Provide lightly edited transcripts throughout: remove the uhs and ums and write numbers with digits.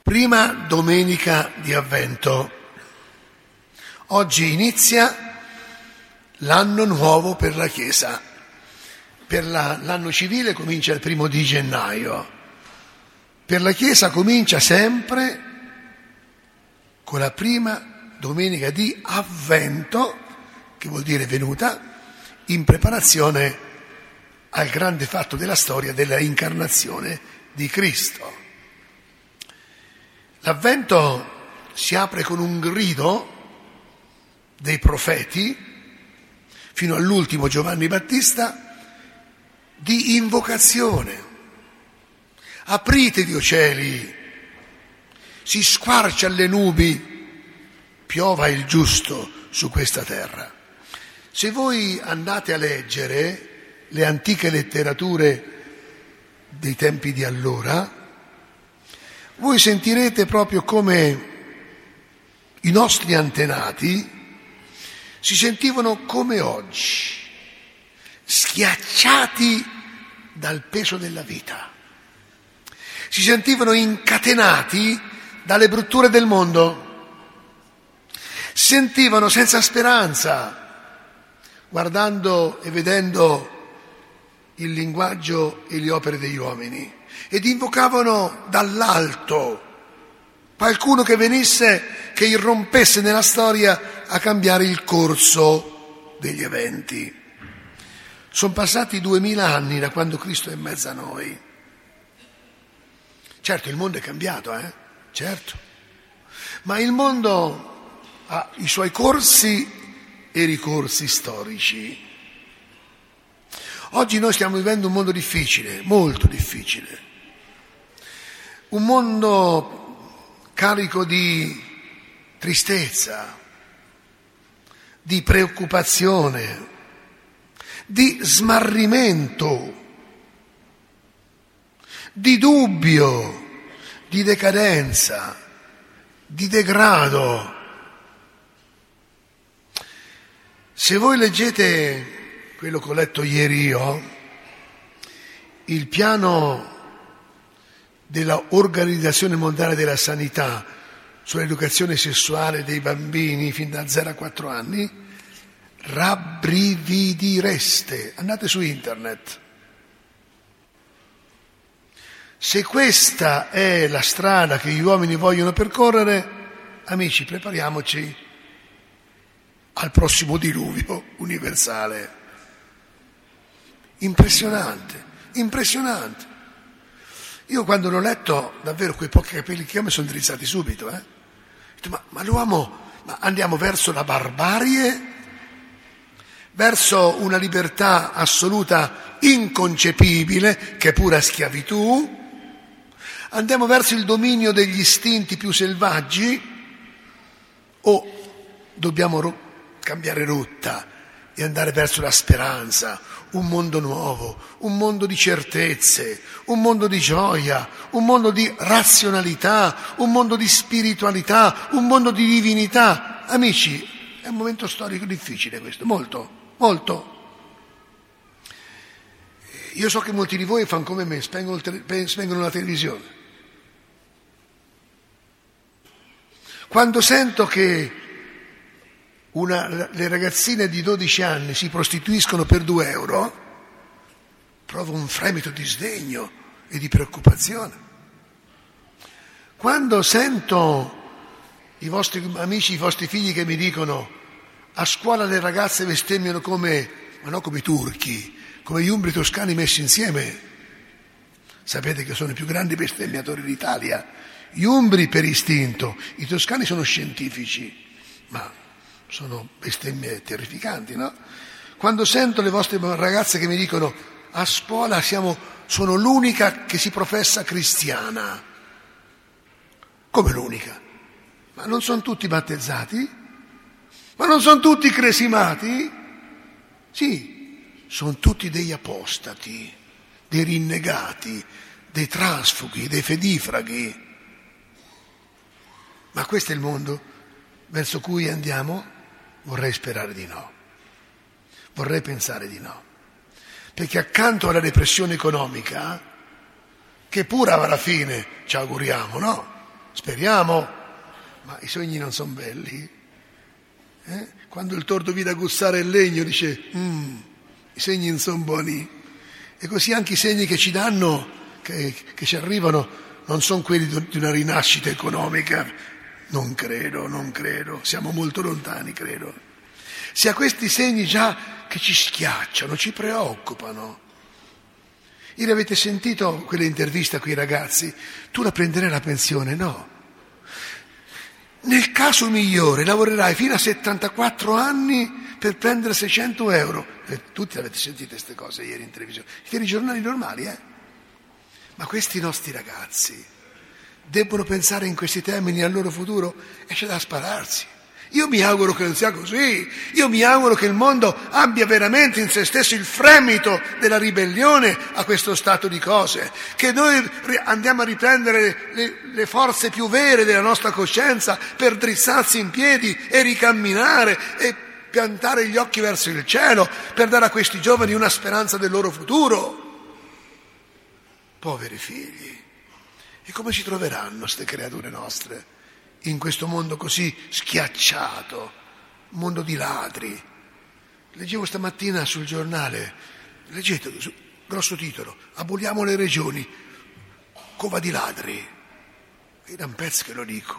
Prima domenica di Avvento. Oggi inizia l'anno nuovo per la Chiesa. L'anno civile comincia il 1° di gennaio. Per la Chiesa comincia sempre con la prima domenica di Avvento, che vuol dire venuta, in preparazione al grande fatto della storia della incarnazione di Cristo. L'Avvento si apre con un grido dei profeti, fino all'ultimo Giovanni Battista, di invocazione. Apritevi, o cieli, si squarcia alle nubi, piova il giusto su questa terra. Se voi andate a leggere le antiche letterature dei tempi di allora, voi sentirete proprio come i nostri antenati si sentivano come oggi, schiacciati dal peso della vita. Si sentivano incatenati dalle brutture del mondo. Si sentivano senza speranza, guardando e vedendo il linguaggio e le opere degli uomini. Ed invocavano dall'alto qualcuno che venisse, che irrompesse nella storia a cambiare il corso degli eventi. Sono passati 2000 anni da quando Cristo è in mezzo a noi. Certo, il mondo è cambiato, certo, ma il mondo ha i suoi corsi e ricorsi storici. Oggi noi stiamo vivendo un mondo difficile, molto difficile. Un mondo carico di tristezza, di preoccupazione, di smarrimento, di dubbio, di decadenza, di degrado. Se voi leggete quello che ho letto ieri io, il piano della Organizzazione Mondiale della Sanità sull'educazione sessuale dei bambini fin da 0 a 4 anni, rabbrividireste. Andate su internet. Se questa è la strada che gli uomini vogliono percorrere, amici, prepariamoci al prossimo diluvio universale. Impressionante, impressionante. Io quando l'ho letto, davvero quei pochi capelli che ho mi sono drizzati subito. Ho detto, ma l'uomo, ma andiamo verso la barbarie, verso una libertà assoluta inconcepibile, che è pura schiavitù, andiamo verso il dominio degli istinti più selvaggi, o dobbiamo cambiare rotta e andare verso la speranza, un mondo nuovo, un mondo di certezze, un mondo di gioia, un mondo di razionalità, un mondo di spiritualità, un mondo di divinità. Amici, è un momento storico difficile questo, molto, molto. Io so che molti di voi fanno come me, spengono la televisione. Quando sento che le ragazzine di 12 anni si prostituiscono per 2 euro, provo un fremito di sdegno e di preoccupazione. Quando sento i vostri amici, i vostri figli che mi dicono a scuola le ragazze bestemmiano ma non come i turchi, come gli umbri toscani messi insieme. Sapete che sono i più grandi bestemmiatori d'Italia. Gli umbri per istinto, i toscani sono scientifici, ma sono bestemmie terrificanti, no? Quando sento le vostre ragazze che mi dicono a scuola sono l'unica che si professa cristiana. Come l'unica? Ma non sono tutti battezzati? Ma non sono tutti cresimati? Sì, sono tutti degli apostati, dei rinnegati, dei trasfughi, dei fedifraghi. Ma questo è il mondo verso cui andiamo? Vorrei sperare di no, vorrei pensare di no, perché accanto alla depressione economica, che pure alla fine ci auguriamo, no? speriamo, ma i sogni non sono belli. Quando il tordo viene a guzzare il legno dice, i segni non sono buoni. E così anche i segni che ci danno, che ci arrivano, non sono quelli di una rinascita economica. Non credo, siamo molto lontani, credo. Se a questi segni già che ci schiacciano, ci preoccupano. Ieri avete sentito quelle interviste a quei ragazzi? Tu la prenderai la pensione? No. Nel caso migliore lavorerai fino a 74 anni per prendere 600 euro. Tutti avete sentito queste cose ieri in televisione. I giornali normali, Ma questi nostri ragazzi debbono pensare in questi termini al loro futuro e c'è da spararsi. Io mi auguro che non sia così. Io mi auguro che il mondo abbia veramente in se stesso il fremito della ribellione a questo stato di cose, che noi andiamo a riprendere le forze più vere della nostra coscienza per drizzarsi in piedi e ricamminare e piantare gli occhi verso il cielo per dare a questi giovani una speranza del loro futuro. Poveri figli, e come si troveranno queste creature nostre in questo mondo così schiacciato, mondo di ladri? Leggevo stamattina sul giornale, leggetelo, grosso titolo, aboliamo le regioni, cova di ladri. È da un pezzo che lo dico.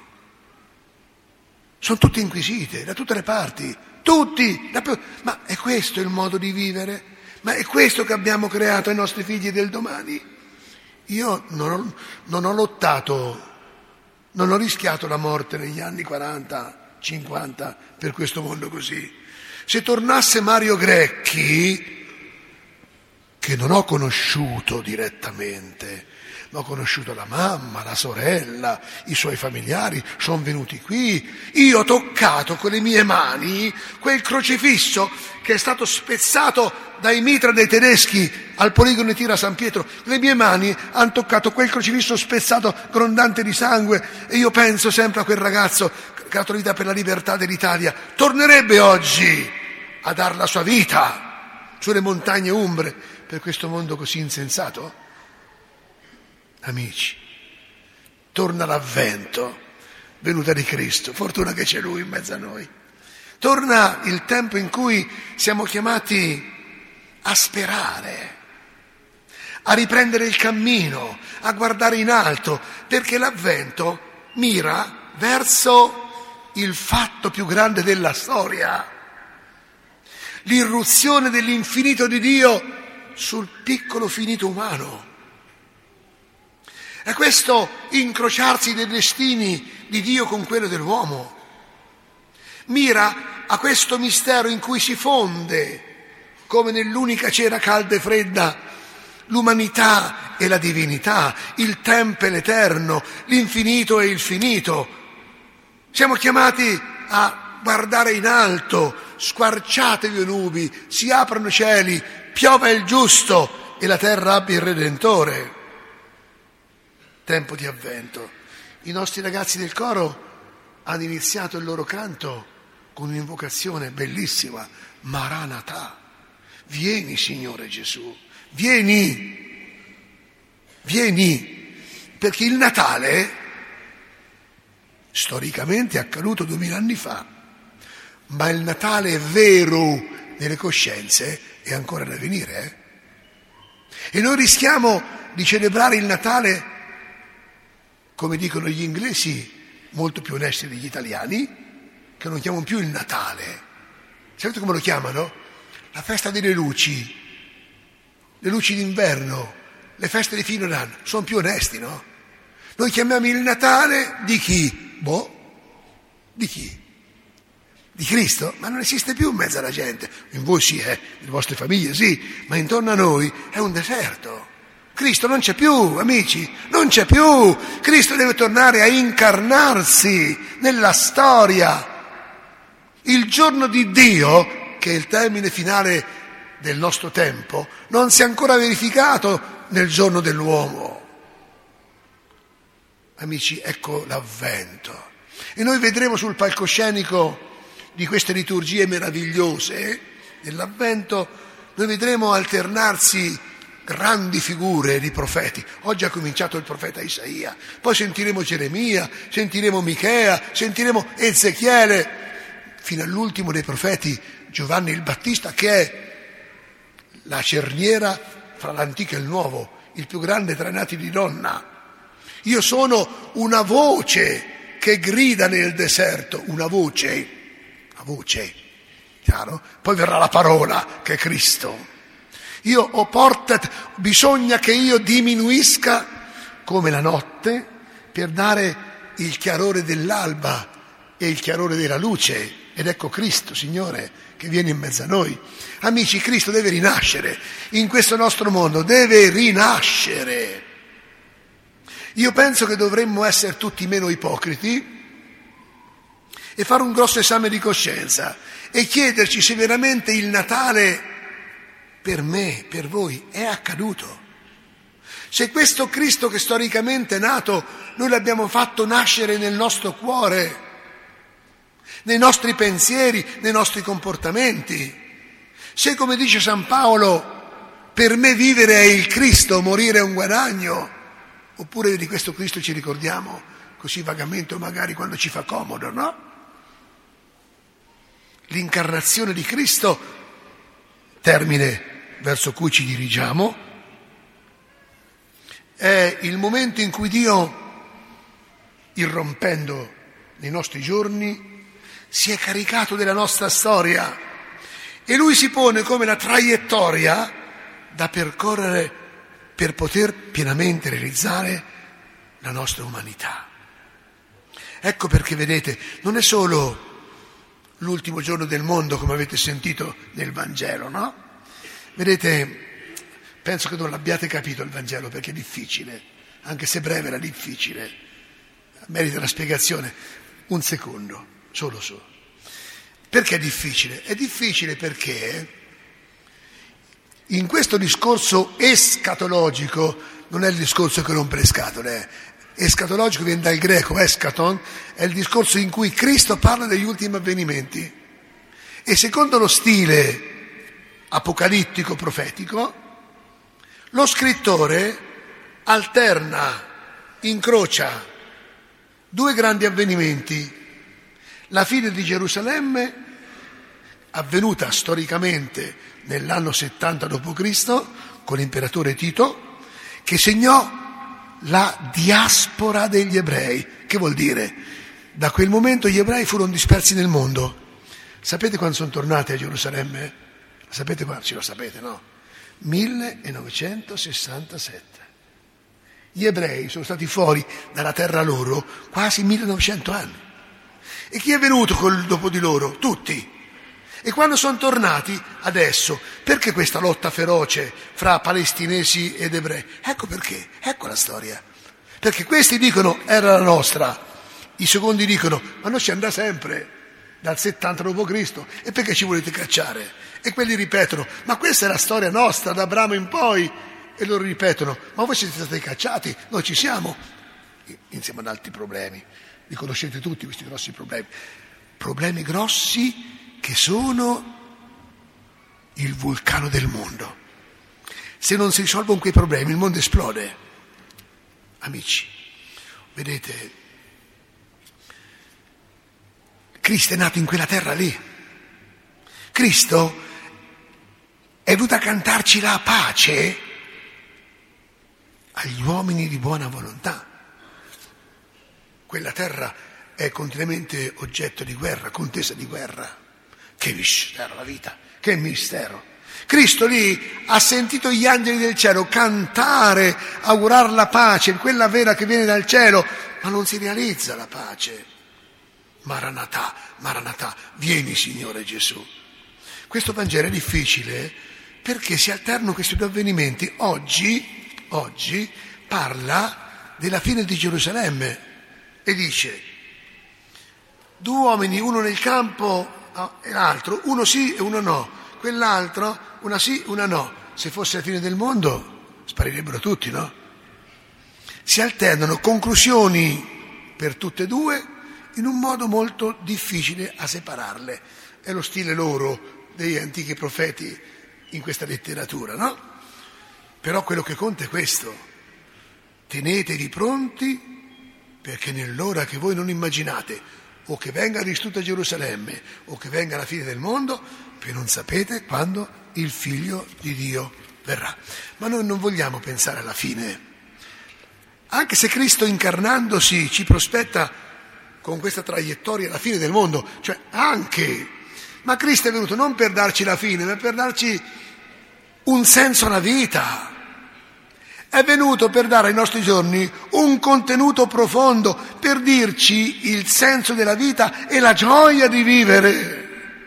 Sono tutte inquisite, da tutte le parti, tutti. Ma è questo il modo di vivere? Ma è questo che abbiamo creato ai nostri figli del domani? Io non ho lottato, non ho rischiato la morte negli anni 40, 50 per questo mondo così. Se tornasse Mario Grecchi, che non ho conosciuto direttamente, ma ho conosciuto la mamma, la sorella, i suoi familiari, sono venuti qui, io ho toccato con le mie mani quel crocifisso che è stato spezzato dai mitra dei tedeschi al poligono di Tira San Pietro. Le mie mani hanno toccato quel crocifisso spezzato, grondante di sangue, e io penso sempre a quel ragazzo che ha dato la vita per la libertà dell'Italia. Tornerebbe oggi a dar la sua vita sulle montagne umbre per questo mondo così insensato? Amici, torna l'avvento, venuta di Cristo, fortuna che c'è Lui in mezzo a noi. Torna il tempo in cui siamo chiamati a sperare, a riprendere il cammino, a guardare in alto, perché l'avvento mira verso il fatto più grande della storia, l'irruzione dell'infinito di Dio sul piccolo finito umano. È questo incrociarsi dei destini di Dio con quello dell'uomo. Mira a questo mistero in cui si fonde, come nell'unica cera calda e fredda, l'umanità e la divinità, il tempo e l'eterno, l'infinito e il finito. Siamo chiamati a guardare in alto, squarciatevi le nubi, si aprono i cieli, piova il giusto e la terra abbia il Redentore. Tempo di avvento. I nostri ragazzi del coro hanno iniziato il loro canto con un'invocazione bellissima, Maranatha, vieni Signore Gesù, vieni, perché il Natale storicamente è accaduto 2000 anni fa, ma il Natale vero nelle coscienze è ancora da venire. E noi rischiamo di celebrare il Natale, come dicono gli inglesi, molto più onesti degli italiani, che non chiamano più il Natale. Sapete come lo chiamano? La festa delle luci, le luci d'inverno, le feste di fine d'anno. Sono più onesti, no? Noi chiamiamo il Natale di chi? Di chi? Di Cristo? Ma non esiste più in mezzo alla gente. In voi sì, nelle vostre famiglie sì, ma intorno a noi è un deserto. Cristo non c'è più, amici, non c'è più. Cristo deve tornare a incarnarsi nella storia. Il giorno di Dio, che è il termine finale del nostro tempo, non si è ancora verificato nel giorno dell'uomo. Amici, ecco l'avvento. E noi vedremo sul palcoscenico di queste liturgie meravigliose dell'avvento, noi vedremo alternarsi grandi figure di profeti. Oggi ha cominciato il profeta Isaia, poi sentiremo Geremia, sentiremo Michea, sentiremo Ezechiele, fino all'ultimo dei profeti, Giovanni il Battista, che è la cerniera fra l'antico e il nuovo, il più grande tra i nati di donna. Io sono una voce che grida nel deserto, una voce, chiaro? Poi verrà la parola, che è Cristo. Bisogna che io diminuisca come la notte per dare il chiarore dell'alba e il chiarore della luce. Ed ecco Cristo, Signore, che viene in mezzo a noi. Amici, Cristo deve rinascere in questo nostro mondo, deve rinascere. Io penso che dovremmo essere tutti meno ipocriti e fare un grosso esame di coscienza e chiederci se veramente il Natale per me, per voi, è accaduto. Se questo Cristo che storicamente è nato, noi l'abbiamo fatto nascere nel nostro cuore, nei nostri pensieri, nei nostri comportamenti. Se, come dice San Paolo, per me vivere è il Cristo, morire è un guadagno, oppure di questo Cristo ci ricordiamo così vagamente o magari quando ci fa comodo, no? L'incarnazione di Cristo, termine verso cui ci dirigiamo, è il momento in cui Dio, irrompendo nei nostri giorni, si è caricato della nostra storia e Lui si pone come la traiettoria da percorrere per poter pienamente realizzare la nostra umanità. Ecco perché, vedete, non è solo l'ultimo giorno del mondo, come avete sentito nel Vangelo, no? Vedete, penso che non l'abbiate capito il Vangelo perché è difficile, anche se breve era difficile, merita una spiegazione. Un secondo, solo. Perché è difficile? È difficile perché in questo discorso escatologico, non è il discorso che rompe le scatole, escatologico viene dal greco, eschaton, è il discorso in cui Cristo parla degli ultimi avvenimenti e secondo lo stile apocalittico profetico, lo scrittore alterna, incrocia due grandi avvenimenti: la fine di Gerusalemme, avvenuta storicamente nell'anno 70 d.C. con l'imperatore Tito, che segnò la diaspora degli ebrei. Che vuol dire? Da quel momento gli ebrei furono dispersi nel mondo. Sapete quando sono tornati a Gerusalemme? Sapete quando? Ce lo sapete, no? 1967. Gli ebrei sono stati fuori dalla terra loro quasi 1900 anni. E chi è venuto dopo di loro? Tutti. E quando sono tornati, adesso, perché questa lotta feroce fra palestinesi ed ebrei? Ecco perché, ecco la storia. Perché questi dicono era la nostra, i secondi dicono ma noi ci andrà sempre dal 70 d.C. e perché ci volete cacciare? E quelli ripetono ma questa è la storia nostra da Abramo in poi, e loro ripetono ma voi siete stati cacciati, noi ci siamo, insieme ad altri problemi. Li conoscete tutti questi grossi problemi grossi che sono il vulcano del mondo. Se non si risolvono quei problemi il mondo esplode. Amici, vedete, Cristo è nato in quella terra lì. Cristo è venuto a cantarci la pace agli uomini di buona volontà. Quella terra è continuamente oggetto di guerra, contesa di guerra. Che mistero la vita, che mistero. Cristo lì ha sentito gli angeli del cielo cantare, augurar la pace, quella vera che viene dal cielo, ma non si realizza la pace. Maranatà, Maranatà, vieni Signore Gesù. Questo Vangelo è difficile perché si alternano questi due avvenimenti. Oggi parla della fine di Gerusalemme e dice: due uomini, uno nel campo e l'altro, uno sì e uno no, quell'altro, una sì, una no. Se fosse la fine del mondo sparirebbero tutti, no? Si alternano conclusioni per tutte e due in un modo molto difficile a separarle. È lo stile loro degli antichi profeti in questa letteratura, no? Però quello che conta è questo: tenetevi pronti, perché nell'ora che voi non immaginate, o che venga distrutta Gerusalemme, o che venga la fine del mondo, perché non sapete quando il Figlio di Dio verrà. Ma noi non vogliamo pensare alla fine. Anche se Cristo incarnandosi ci prospetta con questa traiettoria la fine del mondo, cioè anche, ma Cristo è venuto non per darci la fine, ma per darci un senso alla vita. È venuto per dare ai nostri giorni un contenuto profondo, per dirci il senso della vita e la gioia di vivere.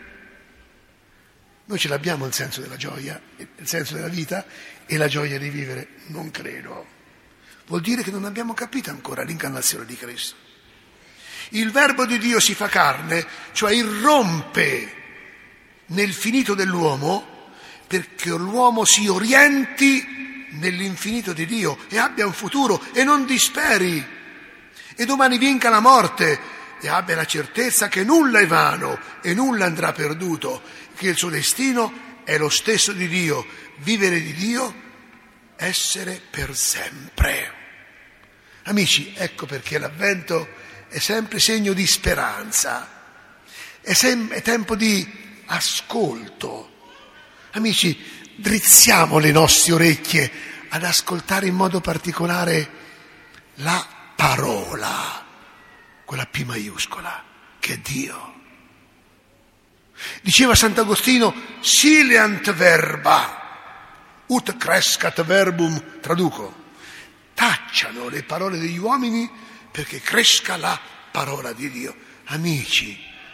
Noi ce l'abbiamo il senso della gioia, il senso della vita e la gioia di vivere? Non credo. Vuol dire che non abbiamo capito ancora l'incarnazione di Cristo. Il Verbo di Dio si fa carne, cioè irrompe nel finito dell'uomo, perché l'uomo si orienti nell'infinito di Dio e abbia un futuro e non disperi, e domani vinca la morte e abbia la certezza che nulla è vano e nulla andrà perduto, che il suo destino è lo stesso di Dio, vivere di Dio, essere per sempre. Amici, ecco perché l'Avvento è sempre segno di speranza, è tempo di ascolto. Amici, drizziamo le nostre orecchie ad ascoltare in modo particolare la parola, quella P maiuscola, che è Dio. Diceva Sant'Agostino, sileant verba, ut crescat verbum, traduco, tacciano le parole degli uomini perché cresca la parola di Dio. Amici,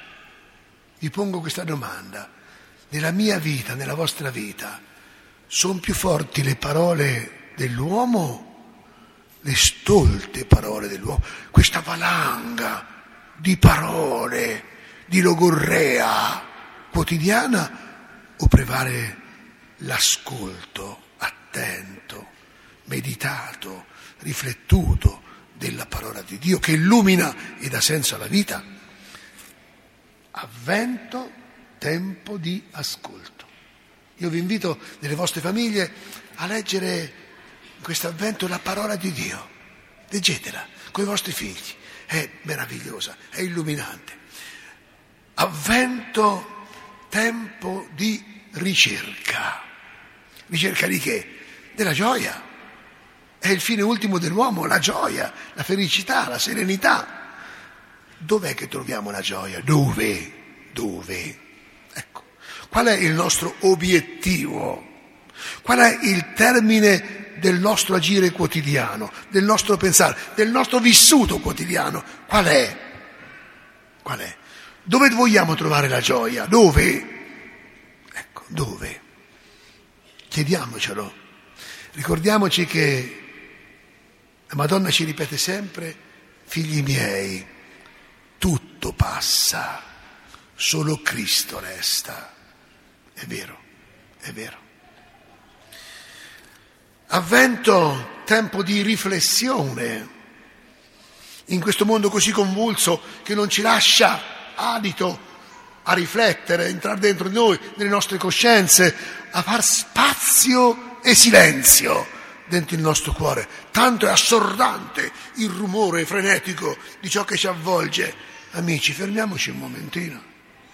vi pongo questa domanda: nella mia vita, nella vostra vita, sono più forti le parole dell'uomo, le stolte parole dell'uomo, questa valanga di parole, di logorrea quotidiana, o prevale l'ascolto attento, meditato, riflettuto della parola di Dio che illumina e dà senso alla vita? Avvento, tempo di ascolto. Io vi invito nelle vostre famiglie a leggere in questo avvento la parola di Dio. Leggetela con i vostri figli, è meravigliosa, è illuminante. Avvento, tempo di ricerca. Ricerca di che? Della gioia. È il fine ultimo dell'uomo, la gioia, la felicità, la serenità. Dov'è che troviamo la gioia? Dove? Ecco. Qual è il nostro obiettivo? Qual è il termine del nostro agire quotidiano, del nostro pensare, del nostro vissuto quotidiano? Qual è? Dove vogliamo trovare la gioia? Dove? Ecco, dove? Chiediamocelo. Ricordiamoci che la Madonna ci ripete sempre: figli miei, tutto passa, solo Cristo resta. È vero. Avvento, tempo di riflessione in questo mondo così convulso che non ci lascia adito a riflettere, a entrare dentro di noi, nelle nostre coscienze, a far spazio e silenzio dentro il nostro cuore. Tanto è assordante il rumore frenetico di ciò che ci avvolge. Amici, fermiamoci un momentino.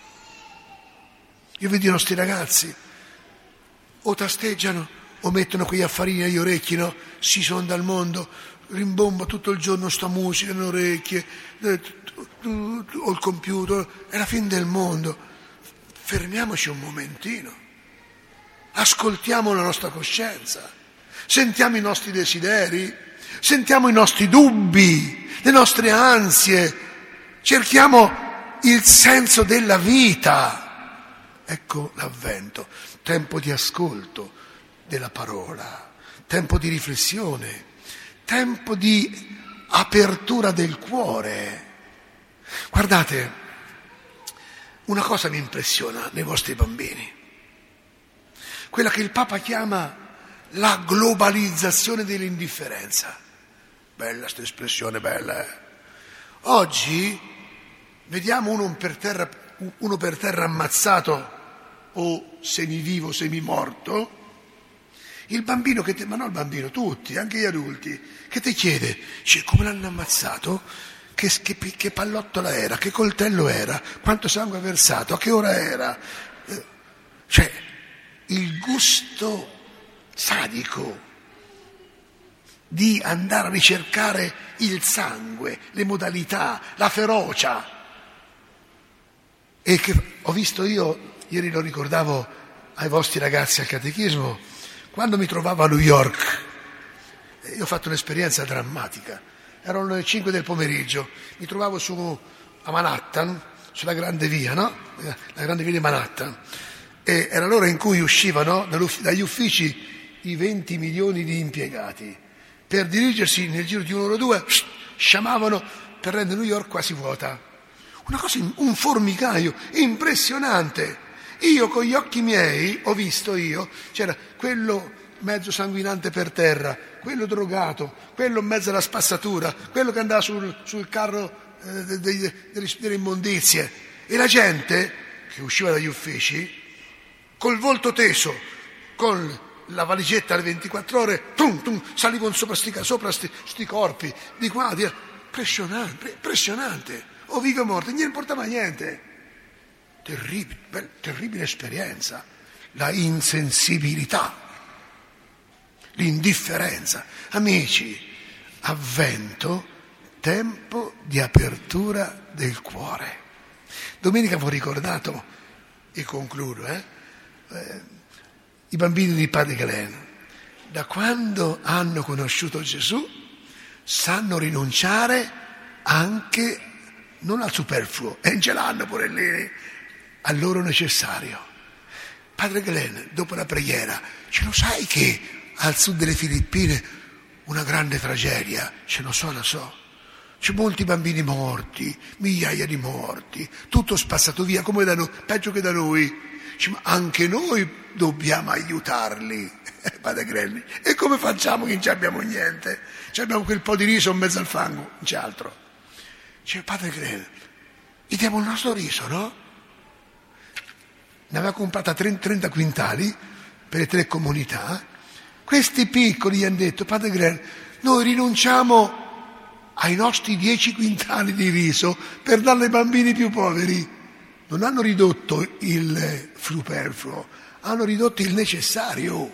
Io vedo i nostri ragazzi o tasteggiano o mettono quegli affarini agli orecchi, no? Si sono dal mondo, rimbomba tutto il giorno sta musica nelle orecchie, o il computer, è la fine del mondo. Fermiamoci un momentino, ascoltiamo la nostra coscienza, sentiamo i nostri desideri, sentiamo i nostri dubbi, le nostre ansie, cerchiamo il senso della vita. Ecco l'avvento, tempo di ascolto della parola, tempo di riflessione, tempo di apertura del cuore. Guardate, una cosa mi impressiona nei vostri bambini, quella che il Papa chiama la globalizzazione dell'indifferenza. Bella questa espressione, bella. Oggi vediamo uno per terra ammazzato o semivivo, semimorto, Il bambino ma non il bambino, tutti, anche gli adulti, che ti chiede, cioè, come l'hanno ammazzato? Che pallottola era? Che coltello era? Quanto sangue ha versato? A che ora era? Cioè, il gusto sadico di andare a ricercare il sangue, le modalità, la ferocia. E che ho visto io, ieri lo ricordavo ai vostri ragazzi al catechismo, quando mi trovavo a New York, io ho fatto un'esperienza drammatica, erano le 5 del pomeriggio, mi trovavo a Manhattan, sulla grande via, no? La grande via di Manhattan, e era l'ora in cui uscivano dagli uffici i 20 milioni di impiegati per dirigersi nel giro di un'ora o due, sciamavano per rendere New York quasi vuota. Una cosa, un formicaio impressionante. Io con gli occhi miei ho visto c'era quello mezzo sanguinante per terra, quello drogato, quello in mezzo alla spazzatura, quello che andava sul carro delle immondizie, e la gente che usciva dagli uffici col volto teso, con la valigetta alle 24 ore, salivano sopra sti corpi, di qua, di là. Impressionante, o vivo o morto, non gli importava niente. Terribile esperienza, la insensibilità, l'indifferenza. Amici, Avvento, tempo di apertura del cuore. Domenica vi ho ricordato, e concludo, i bambini di Padre Galen, da quando hanno conosciuto Gesù, sanno rinunciare anche, non al superfluo, e ce l'hanno pure lì, al loro necessario. Padre Galen, dopo la preghiera, ce lo sai che al sud delle Filippine una grande tragedia? Ce lo so. C'è molti bambini morti, migliaia di morti, tutto spazzato via, come da noi, peggio che da noi. Ma anche noi dobbiamo aiutarli, Padre Grelli. E come facciamo che non abbiamo niente? Abbiamo quel po' di riso in mezzo al fango, non c'è altro. Padre Grelli, gli diamo il nostro riso, no? Ne aveva comprata 30 quintali per le 3 comunità. Questi piccoli gli hanno detto, Padre Grelli, noi rinunciamo ai nostri 10 quintali di riso per darli ai bambini più poveri. Non hanno ridotto il superfluo, hanno ridotto il necessario.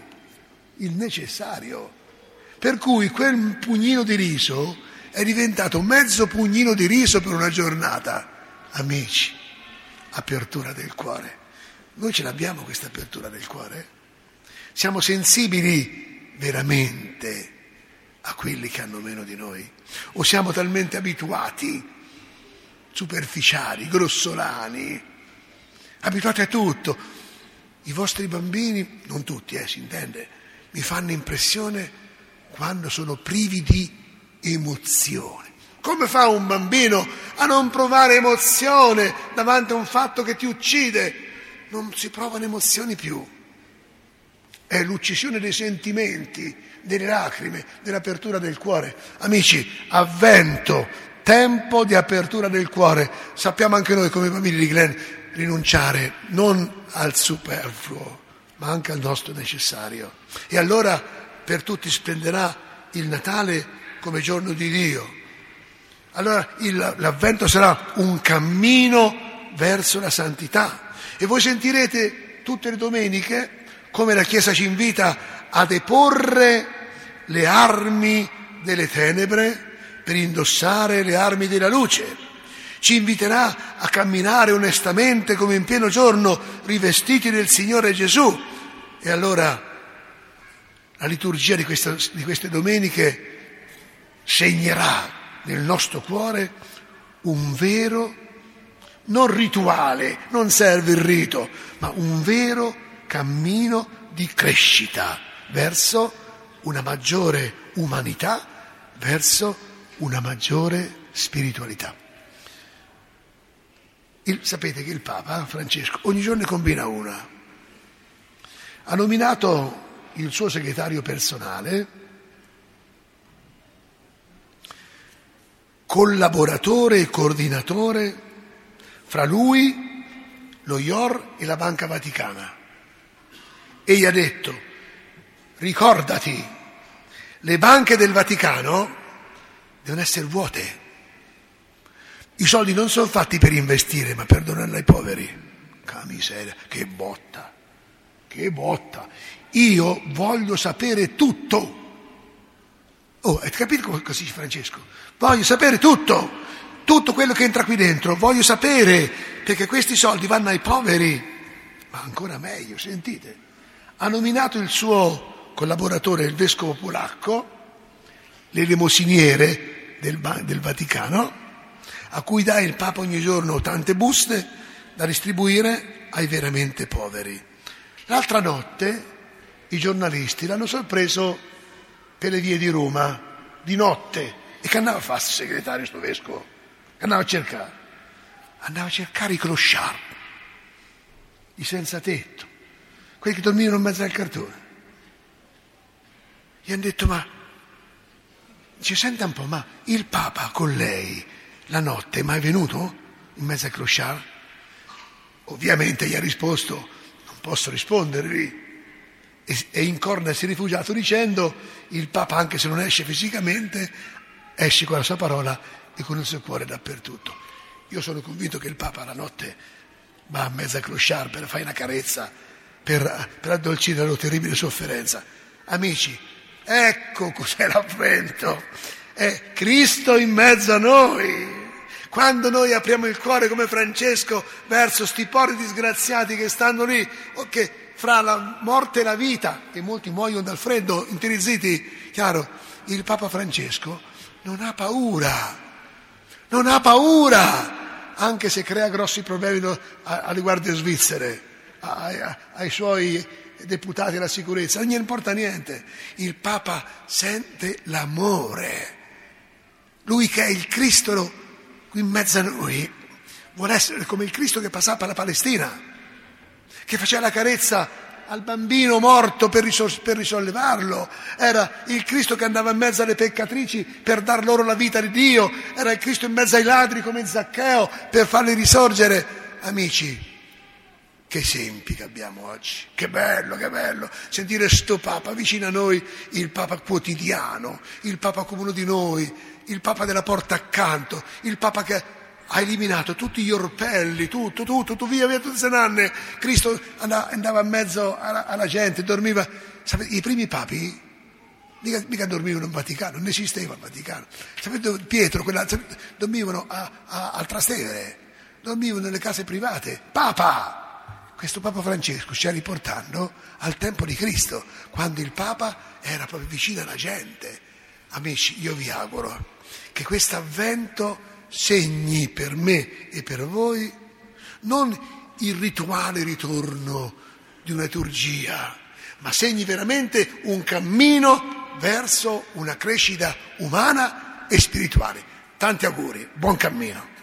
Per cui quel pugnino di riso è diventato mezzo pugnino di riso per una giornata. Amici, apertura del cuore. Noi ce l'abbiamo questa apertura del cuore? Siamo sensibili veramente a quelli che hanno meno di noi? O siamo talmente abituati, superficiali, grossolani, abituati a tutto? I vostri bambini, non tutti, si intende, mi fanno impressione quando sono privi di emozione. Come fa un bambino a non provare emozione davanti a un fatto che ti uccide? Non si provano emozioni più. È l'uccisione dei sentimenti, delle lacrime, dell'apertura del cuore. Amici, Avvento, tempo di apertura del cuore. Sappiamo anche noi, come bambini di Glen, rinunciare non al superfluo, ma anche al nostro necessario. E allora per tutti splenderà il Natale come giorno di Dio. Allora l'Avvento sarà un cammino verso la santità. E voi sentirete tutte le domeniche come la Chiesa ci invita a deporre le armi delle tenebre per indossare le armi della luce. Ci inviterà a camminare onestamente come in pieno giorno, rivestiti del Signore Gesù. E allora la liturgia di queste domeniche segnerà nel nostro cuore un vero, non rituale, non serve il rito, ma un vero cammino di crescita verso una maggiore umanità, verso una maggiore spiritualità. Sapete che il Papa Francesco ogni giorno ne combina una. Ha nominato il suo segretario personale collaboratore e coordinatore fra lui, lo IOR e la Banca Vaticana. E gli ha detto: ricordati, le banche del Vaticano devono essere vuote. I soldi non sono fatti per investire, ma per donarli ai poveri. Che miseria, che botta, che botta. Io voglio sapere tutto. Oh, hai capito cosa dice Francesco? Voglio sapere tutto quello che entra qui dentro, voglio sapere, perché questi soldi vanno ai poveri. Ma ancora meglio, sentite, ha nominato il suo collaboratore, il vescovo polacco, l'elemosiniere del Vaticano, a cui dà il Papa ogni giorno tante buste da distribuire ai veramente poveri. L'altra notte i giornalisti l'hanno sorpreso per le vie di Roma, di notte. E che andava a fare questo segretario, sto vescovo? Che andava a cercare? Andava a cercare i clochard, i senza tetto, quelli che dormivano in mezzo al cartone. Gli hanno detto, ma ci senta un po', ma il Papa con lei la notte è mai venuto in mezzo al clochard? Ovviamente gli ha risposto, non posso rispondervi. E in corna si è rifugiato dicendo, il Papa anche se non esce fisicamente, esce con la sua parola e con il suo cuore dappertutto. Io sono convinto che il Papa la notte va a mezzo al clochard per fare una carezza, per addolcire la loro terribile sofferenza. Amici, ecco cos'è l'avvento, è Cristo in mezzo a noi. Quando noi apriamo il cuore come Francesco verso sti poveri disgraziati che stanno lì, che fra la morte e la vita, e molti muoiono dal freddo, intirizziti, chiaro, il Papa Francesco non ha paura, anche se crea grossi problemi alle guardie svizzere, ai suoi deputati alla sicurezza, non gli importa niente. Il Papa sente l'amore. Lui che è il Cristo qui in mezzo a noi, vuole essere come il Cristo che passava per la Palestina, che faceva la carezza al bambino morto per risollevarlo, era il Cristo che andava in mezzo alle peccatrici per dar loro la vita di Dio, era il Cristo in mezzo ai ladri come Zaccheo per farli risorgere. Amici, che esempi che abbiamo oggi, che bello sentire sto Papa vicino a noi, il Papa quotidiano, il Papa come uno di noi, il Papa della porta accanto, il Papa che ha eliminato tutti gli orpelli, tutto, via tutte le nanne. Cristo andava in mezzo alla gente, dormiva. Sapete, i primi papi mica dormivano in Vaticano, non esisteva il Vaticano. Sapete, Pietro, dormivano al Trastevere, dormivano nelle case private. Papa! Questo Papa Francesco ci sta riportando al tempo di Cristo, quando il Papa era proprio vicino alla gente. Amici, io vi auguro che questo avvento segni per me e per voi non il rituale ritorno di una liturgia, ma segni veramente un cammino verso una crescita umana e spirituale. Tanti auguri, buon cammino.